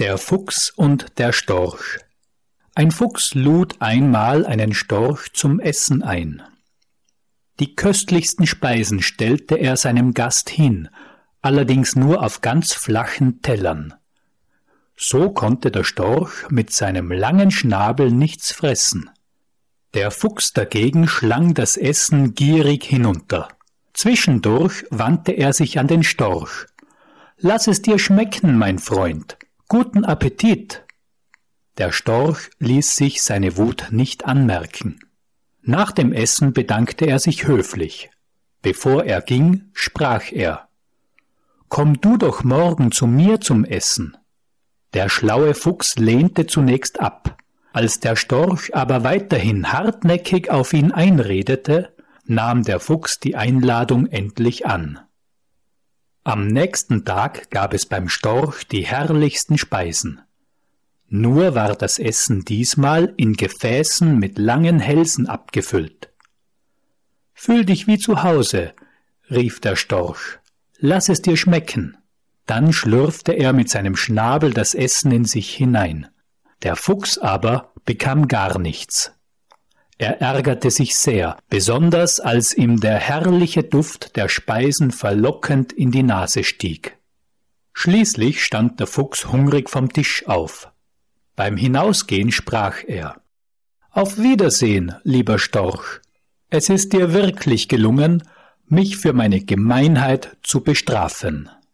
Der Fuchs und der Storch. Ein Fuchs lud einmal einen Storch zum Essen ein. Die köstlichsten Speisen stellte er seinem Gast hin, allerdings nur auf ganz flachen Tellern. So konnte der Storch mit seinem langen Schnabel nichts fressen. Der Fuchs dagegen schlang das Essen gierig hinunter. Zwischendurch wandte er sich an den Storch. »Lass es dir schmecken, mein Freund. Guten Appetit!« Der Storch ließ sich seine Wut nicht anmerken. Nach dem Essen bedankte er sich höflich. Bevor er ging, sprach er: »Komm du doch morgen zu mir zum Essen.« Der schlaue Fuchs lehnte zunächst ab. Als der Storch aber weiterhin hartnäckig auf ihn einredete, nahm der Fuchs die Einladung endlich an. Am nächsten Tag gab es beim Storch die herrlichsten Speisen. Nur war das Essen diesmal in Gefäßen mit langen Hälsen abgefüllt. »Fühl dich wie zu Hause«, rief der Storch, »lass es dir schmecken.« Dann schlürfte er mit seinem Schnabel das Essen in sich hinein. Der Fuchs aber bekam gar nichts. Er ärgerte sich sehr, besonders als ihm der herrliche Duft der Speisen verlockend in die Nase stieg. Schließlich stand der Fuchs hungrig vom Tisch auf. Beim Hinausgehen sprach er: »Auf Wiedersehen, lieber Storch. Es ist dir wirklich gelungen, mich für meine Gemeinheit zu bestrafen.«